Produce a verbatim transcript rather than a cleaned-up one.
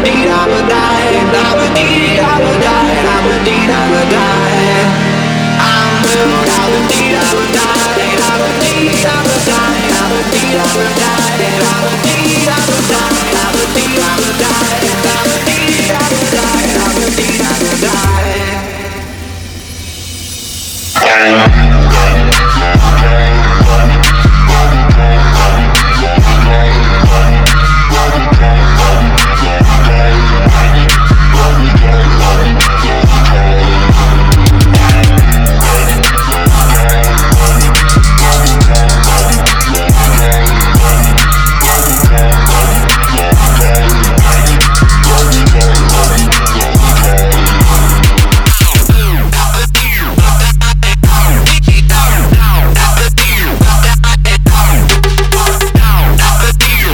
need, I would die. I would need, I would die. I would need, I would die. I'm moved, I would need, I would die. I would need, I would die. I would need, I would die. I would need.